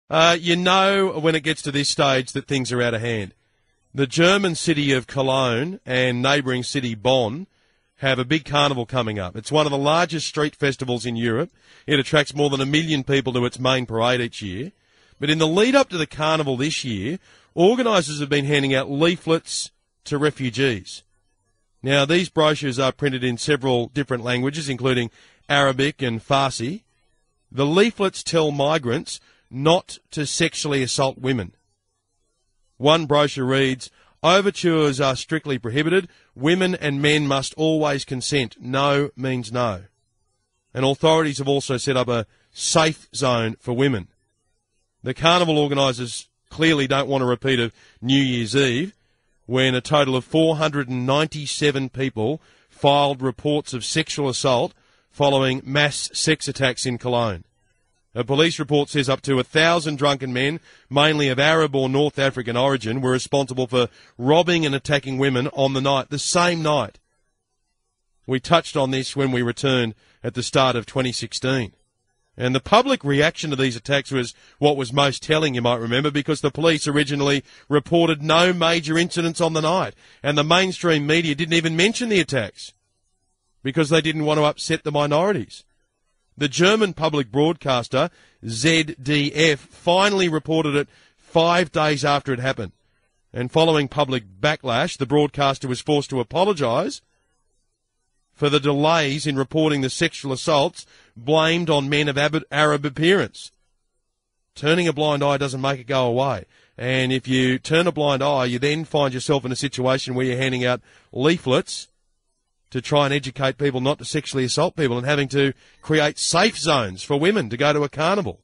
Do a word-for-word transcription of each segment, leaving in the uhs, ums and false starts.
Uh, you know when it gets to this stage that things are out of hand. The German city of Cologne and neighbouring city Bonn have a big carnival coming up. It's one of the largest street festivals in Europe. It attracts more than a million people to its main parade each year. But in the lead up to the carnival this year, organisers have been handing out leaflets to refugees. Now, these brochures are printed in several different languages, including Arabic and Farsi. The leaflets tell migrants not to sexually assault women. One brochure reads, "Overtures are strictly prohibited. Women and men must always consent. No means no." And authorities have also set up a safe zone for women. The carnival organisers clearly don't want a repeat of New Year's Eve, when a total of four hundred ninety-seven people filed reports of sexual assault following mass sex attacks in Cologne. A police report says up to a thousand drunken men, mainly of Arab or North African origin, were responsible for robbing and attacking women on the night, the same night. We touched on this when we returned at the start of twenty sixteen. And the public reaction to these attacks was what was most telling, you might remember, because the police originally reported no major incidents on the night, and the mainstream media didn't even mention the attacks because they didn't want to upset the minorities. The German public broadcaster Z D F finally reported it five days after it happened. And following public backlash, the broadcaster was forced to apologise for the delays in reporting the sexual assaults blamed on men of Arab appearance. Turning a blind eye doesn't make it go away. And if you turn a blind eye, you then find yourself in a situation where you're handing out leaflets to try and educate people not to sexually assault people and having to create safe zones for women to go to a carnival.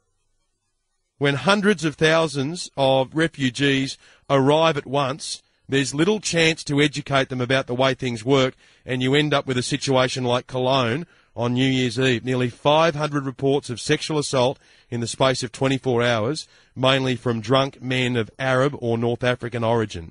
When hundreds of thousands of refugees arrive at once, there's little chance to educate them about the way things work, and you end up with a situation like Cologne on New Year's Eve. Nearly five hundred reports of sexual assault in the space of twenty-four hours, mainly from drunk men of Arab or North African origin.